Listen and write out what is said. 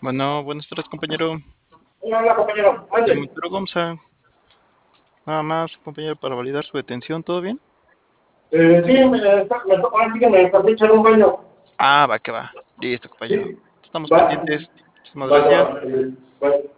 Bueno, buenas tardes, compañero. Hola, compañero. Llamo Mande. Arturo Gomza. Nada más, compañero, para validar su detención, ¿todo bien? Sí, ahora sí que me tardé echar un baño. Ah, va, que va. Listo, compañero. Sí, Estamos va, pendientes. Muchísimas va, gracias. va, va.